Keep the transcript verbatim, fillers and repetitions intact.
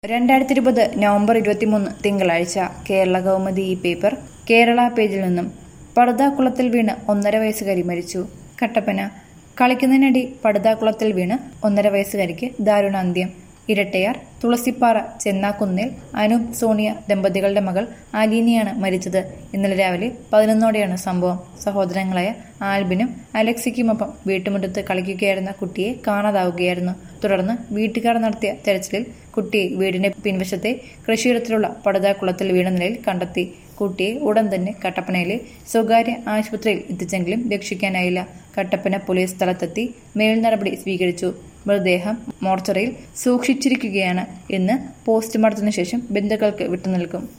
രണ്ടായിരത്തി ഇരുപത് നവംബർ ഇരുപത്തിമൂന്ന് തിങ്കളാഴ്ച കേരള കൗമുദി ഈ പേപ്പർ കേരള പേജിൽ നിന്നും പടുതാക്കുളത്തിൽ വീണ് ഒന്നര വയസ്സുകാരി മരിച്ചു. കട്ടപ്പന. കളിക്കുന്നതിനിടെ പടുതാക്കുളത്തിൽ വീണ് ഒന്നര വയസ്സുകാരിക്ക് ദാരുണാന്ത്യം. ഇരട്ടയാർ തുളസിപ്പാറ ചെന്നാക്കുന്നിൽ അനൂപ് സോണിയ ദമ്പതികളുടെ മകൾ അലീനയാണ് മരിച്ചത്. ഇന്നലെ രാവിലെ പതിനൊന്നോടെയാണ് സംഭവം. സഹോദരങ്ങളായ ആൽബിനും അലക്സിക്കുമൊപ്പം വീട്ടുമുറ്റത്ത് കളിക്കുകയായിരുന്ന കുട്ടിയെ കാണാതാവുകയായിരുന്നു. തുടർന്ന് വീട്ടുകാർ നടത്തിയ തെരച്ചിലിൽ കുട്ടിയെ വീടിന്റെ പിൻവശത്തെ കൃഷിയിടത്തിലുള്ള പടുതാക്കുളത്തിൽ വീണ നിലയിൽ കണ്ടെത്തി. കുട്ടിയെ ഉടൻ തന്നെ കട്ടപ്പനയിലെ സ്വകാര്യ ആശുപത്രിയിൽ എത്തിച്ചെങ്കിലും രക്ഷിക്കാനായില്ല. കട്ടപ്പന പോലീസ് സ്ഥലത്തെത്തി മേൽ നടപടി സ്വീകരിച്ചു. മൃതദേഹം മോർച്ചറിയിൽ സൂക്ഷിച്ചിരിക്കുകയാണ്. ഇന്ന് പോസ്റ്റ്മോർട്ടത്തിന് ശേഷം ബന്ധുക്കൾക്ക് വിട്ടുനൽകും.